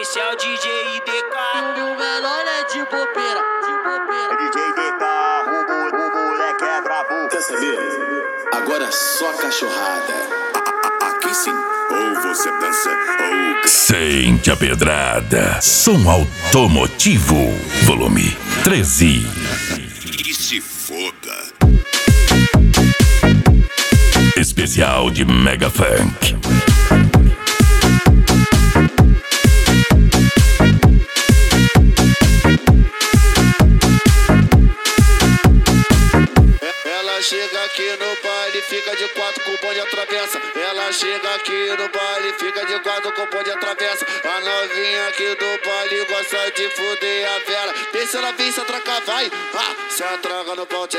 Esse é o DJ IDK. E o menor é de bobeira, É DJ DK, o moleque é brabo. Quer saber? Agora é só cachorrada. Aqui sim. Ou você dança, ou... Sente a pedrada. Som automotivo. Volume 13. E se foda. Especial de Mega Funk. Ela chega aqui no baile, fica de quatro com o bonde atravessa. Ela chega aqui no baile, fica de quatro com o bonde atravessa. A novinha aqui do baile gosta de fuder a Vera. Deixa ela vir, se atracar, vai. Se atraca no pau,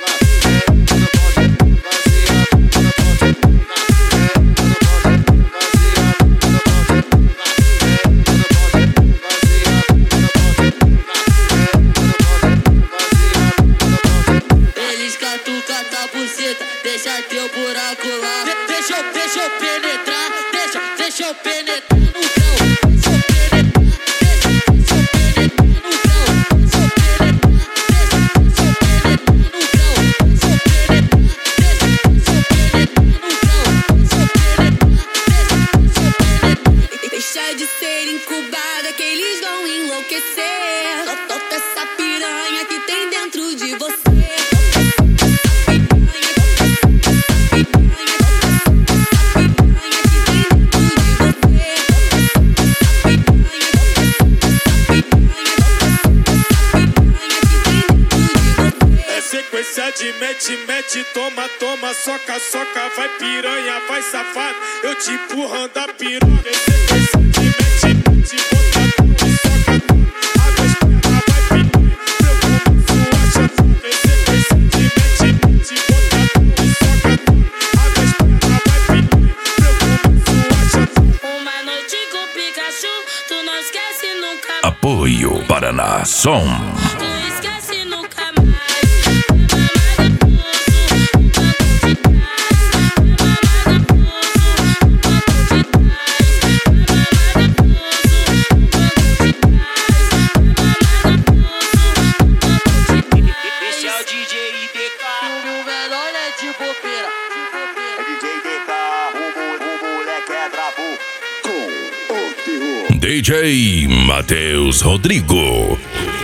deixa teu buraco lá. Deixa eu penetrar, deixa eu penetrar no grão. Deixa eu penetrar, deixa eu penetrar no grão. Deixa eu penetrar, deixa eu penetrar no grão. Deixa eu penetrar, deixa eu penetrar no grão. Deixa eu penetrar. Deixa de ser incubada que eles vão enlouquecer. Solta essa piranha que tem dentro de você. Sequência de mete, toma, soca, vai piranha, vai safado, eu te empurrando a piroca. Sequência de mete, bota, soca, água espera, vai piranha, eu começo a chatear. Sequência de mete, bota, soca, água espera, vai piranha, eu começo a chatear. Uma noite com Pikachu, tu não esquece nunca mais. Apoio Paraná Som. Tu esquece nunca mais. É DJ DK, o moleque é brabo. Com o terror. DJ Matheus Rodrigo.